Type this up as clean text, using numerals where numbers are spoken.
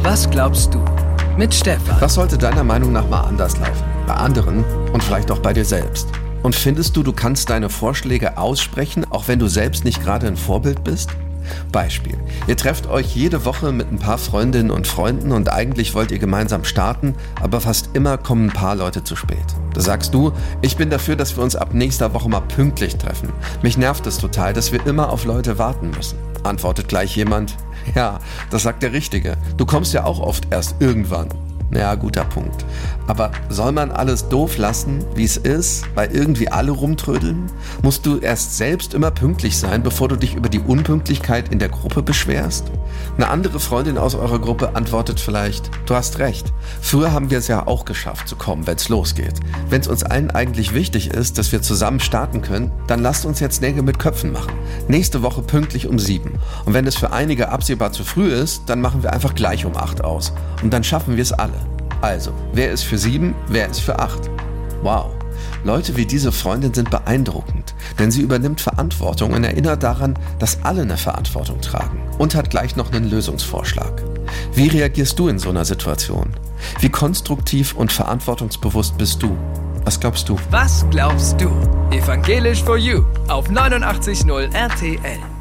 Was glaubst du? Mit Stefan. Was sollte deiner Meinung nach mal anders laufen? Bei anderen und vielleicht auch bei dir selbst? Und findest du, du kannst deine Vorschläge aussprechen, auch wenn du selbst nicht gerade ein Vorbild bist? Beispiel: Ihr trefft euch jede Woche mit ein paar Freundinnen und Freunden und eigentlich wollt ihr gemeinsam starten, aber fast immer kommen ein paar Leute zu spät. Da sagst du: Ich bin dafür, dass wir uns ab nächster Woche mal pünktlich treffen. Mich nervt es total, dass wir immer auf Leute warten müssen. Antwortet gleich jemand: Ja, das sagt der Richtige. Du kommst ja auch oft erst irgendwann. Ja, guter Punkt. Aber soll man alles doof lassen, wie es ist, weil irgendwie alle rumtrödeln? Musst du erst selbst immer pünktlich sein, bevor du dich über die Unpünktlichkeit in der Gruppe beschwerst? Eine andere Freundin aus eurer Gruppe antwortet vielleicht: Du hast recht. Früher haben wir es ja auch geschafft zu kommen, wenn es losgeht. Wenn es uns allen eigentlich wichtig ist, dass wir zusammen starten können, dann lasst uns jetzt Nägel mit Köpfen machen. Nächste Woche pünktlich um 7. Und wenn es für einige absehbar zu früh ist, dann machen wir einfach gleich um 8 aus. Und dann schaffen wir es alle. Also, wer ist für 7, wer ist für 8? Wow. Leute wie diese Freundin sind beeindruckend, denn sie übernimmt Verantwortung und erinnert daran, dass alle eine Verantwortung tragen und hat gleich noch einen Lösungsvorschlag. Wie reagierst du in so einer Situation? Wie konstruktiv und verantwortungsbewusst bist du? Was glaubst du? Was glaubst du? Evangelisch for You auf 89.0 RTL.